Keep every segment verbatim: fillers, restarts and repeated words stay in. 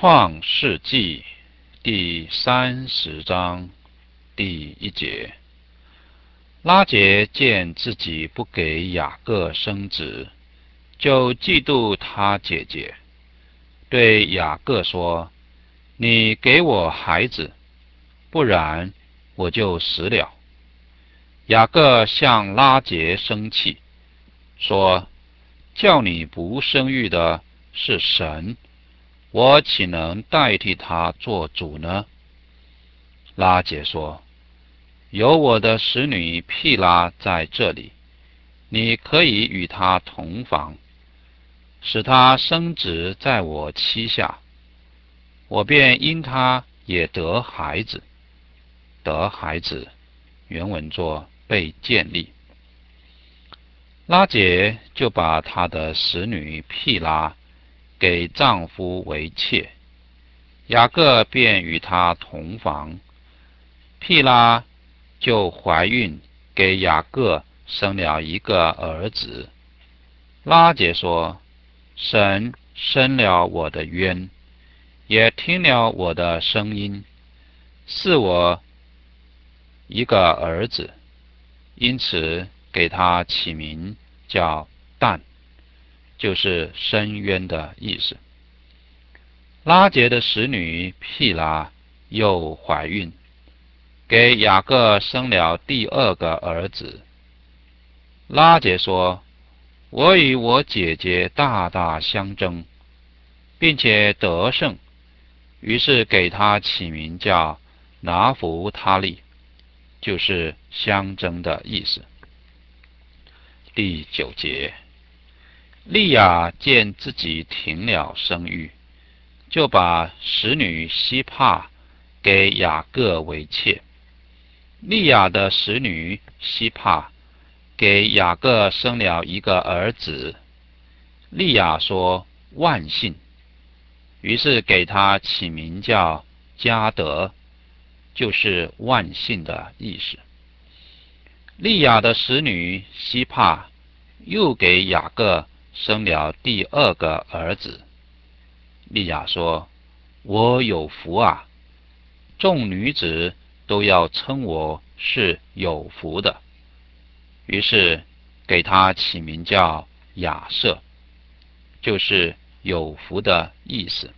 创世纪第三十章第一节，拉结见自己不给雅各生子，就嫉妒他姐姐，对雅各说：你给我孩子，不然我就死了。雅各向拉结生气，说：叫你不生育的是神，我岂能代替他做主呢？拉结说：有我的使女毗拉在这里，你可以与她同房，使她生子在我膝下，我便因她也得孩子。得孩子，原文作被建立。拉结就把她的使女毗拉给丈夫为妾，雅各便与她同房，毗拉就怀孕，给雅各生了一个儿子。拉结说：神伸了我的冤，也听了我的声音，赐我一个儿子，因此给他起名叫但，就是深渊的意思。拉结的使女毗拉又怀孕，给雅各生了第二个儿子。拉结说：我与我姐姐大大相争，并且得胜，于是给他起名叫拿弗他利，就是相争的意思。第九节，利亚见自己停了生育，就把使女西帕给雅各为妾。利亚的使女西帕给雅各生了一个儿子。利亚说：万幸，于是给他起名叫迦得，就是万幸的意思。利亚的使女西帕又给雅各生了第二个儿子。利亚说：我有福啊，众女子都要称我是有福的。于是给他起名叫亚瑟，就是有福的意思。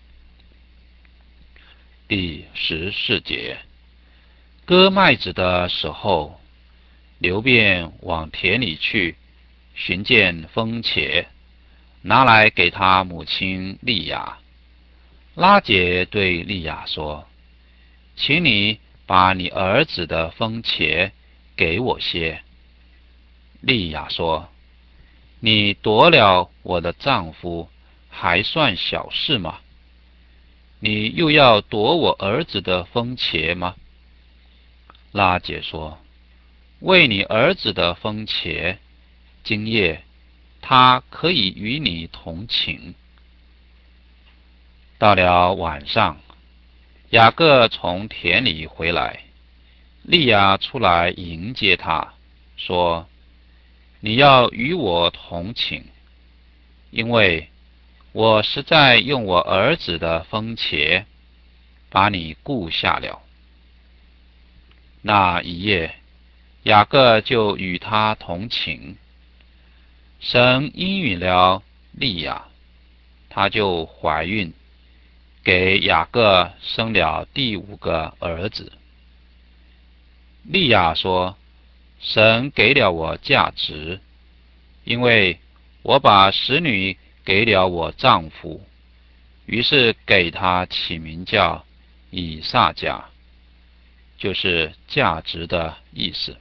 第十四节，割麦子的时候，流便往田里去，寻见风茄，拿来给他母亲利亚。拉结对利亚说：请你把你儿子的风茄给我些。利亚说：你夺了我的丈夫，还算小事吗？你又要夺我儿子的风茄吗？拉结说：为你儿子的风茄，今夜他可以与你同寝。到了晚上，雅各从田里回来，利亚出来迎接他，说：你要与我同寝，因为我实在用我儿子的风茄把你顾下了。那一夜，雅各就与他同寝。神应允了利亚，她就怀孕，给雅各生了第五个儿子。利亚说：神给了我价值，因为我把使女给了我丈夫，于是给他起名叫以撒迦，就是价值的意思。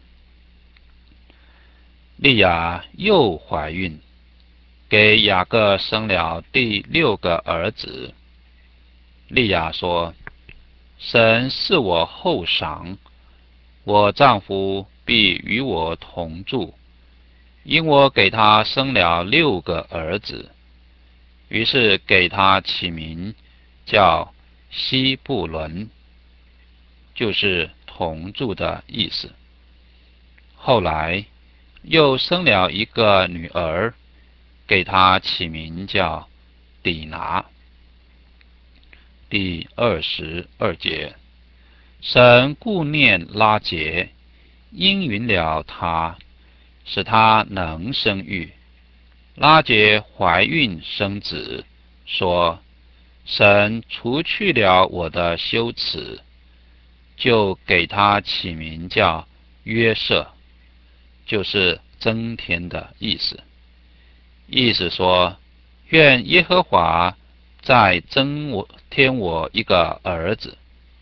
利亚又怀孕，给雅各生了第六个儿子。利亚说：神是我后赏，我丈夫必与我同住，因我给他生了六个儿子。于是给他起名叫西布伦，就是同住的意思。后来又生了一个女儿，给他起名叫底拿。 第二十二节，神顾念拉结，应允了他，使他能生育。拉结怀孕生子，说：神除去了我的羞耻，就给他起名叫约瑟，就是增添的意思。意思说，愿耶和华再增我添我一个儿子。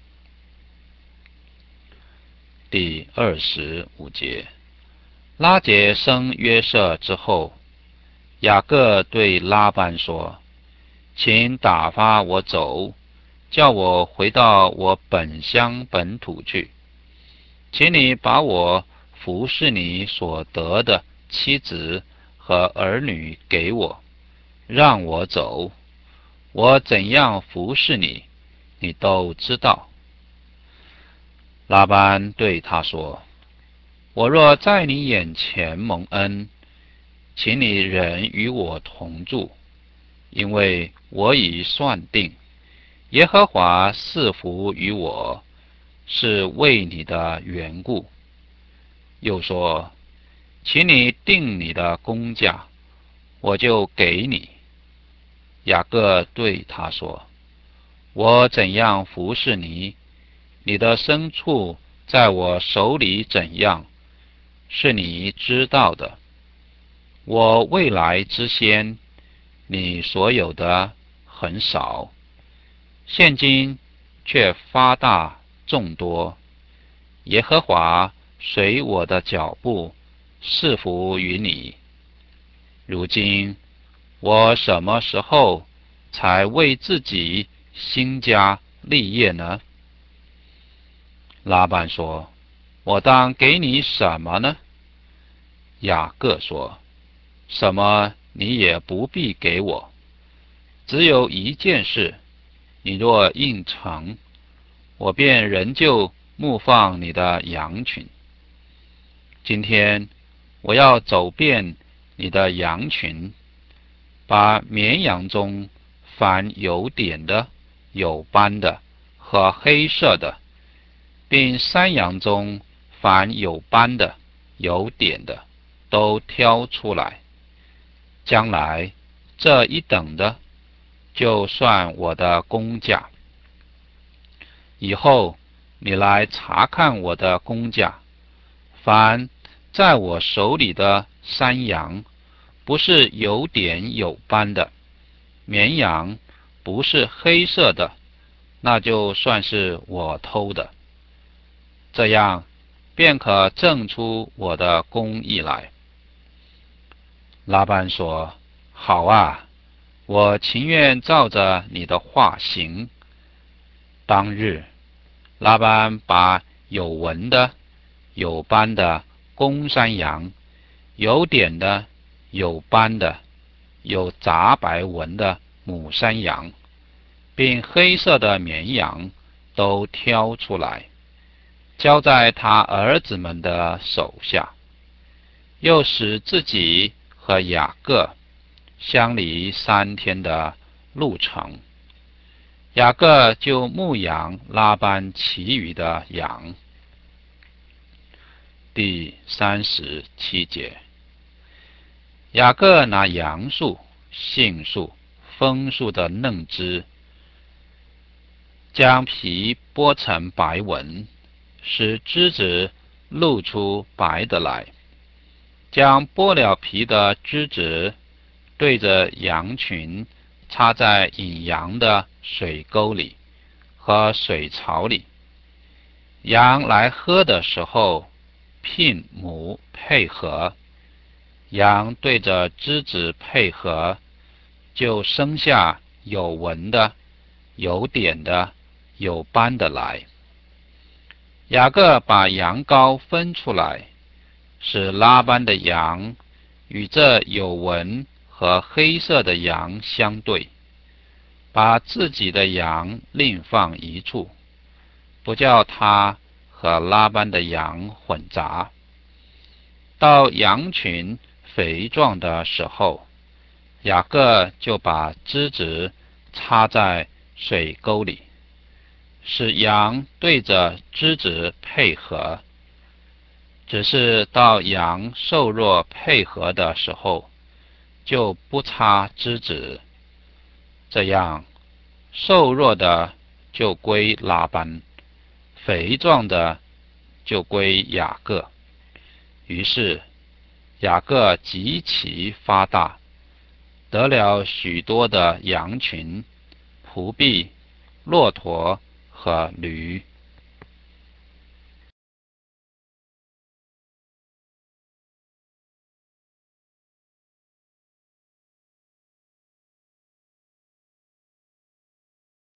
第二十五节，拉结生约瑟之后，雅各对拉班说：请打发我走，叫我回到我本乡本土去。请你把我服侍你所得的妻子和儿女给我，让我走。我怎样服侍你，你都知道。拉班对他说：我若在你眼前蒙恩，请你仍与我同住，因为我已算定，耶和华赐福于我，是为你的缘故。又说：请你定你的工价，我就给你。雅各对他说：我怎样服侍你，你的牲畜在我手里怎样，是你知道的。我未来之先，你所有的很少，现今却发大众多。耶和华随我的脚步，赐福于你。如今我什么时候才为自己兴家立业呢？拉班说：我当给你什么呢？雅各说：什么你也不必给我，只有一件事，你若应承，我便仍旧牧放你的羊群。今天我要走遍你的羊群，把绵羊中凡有点的、有斑的和黑色的，并山羊中凡有斑的、有点的，都挑出来。将来这一等的，就算我的工价。以后你来查看我的工价，凡在我手里的山羊，不是有点有斑的，绵羊不是黑色的，那就算是我偷的。这样便可证出我的公义来。拉班说：好啊，我情愿照着你的话行。当日，拉班把有纹的、有斑的公山羊，有点的、有斑的、有杂白纹的母山羊，并黑色的绵羊都挑出来，交在他儿子们的手下，又使自己和雅各相离三天的路程。雅各就牧养拉班其余的羊。第三十七节，雅各拿杨树、杏树、枫树的嫩枝，将皮剥成白纹，使枝子露出白的来，将剥了皮的枝子对着羊群插在引羊的水沟里和水槽里。羊来喝的时候，牝母配合，羊对着枝子配合，就生下有纹的、有点的、有斑的来。雅各把羊羔分出来，使拉班的羊与这有纹和黑色的羊相对，把自己的羊另放一处，不叫他和拉班的羊混杂。到羊群肥壮的时候，雅各就把枝子插在水沟里。 使羊对着枝子配合，只是到羊瘦弱配合的时候，就不插枝子，这样瘦弱的就归拉班，肥壮的就归雅各。于是雅各极其发大，得了许多的羊群、仆婢、骆驼和驴。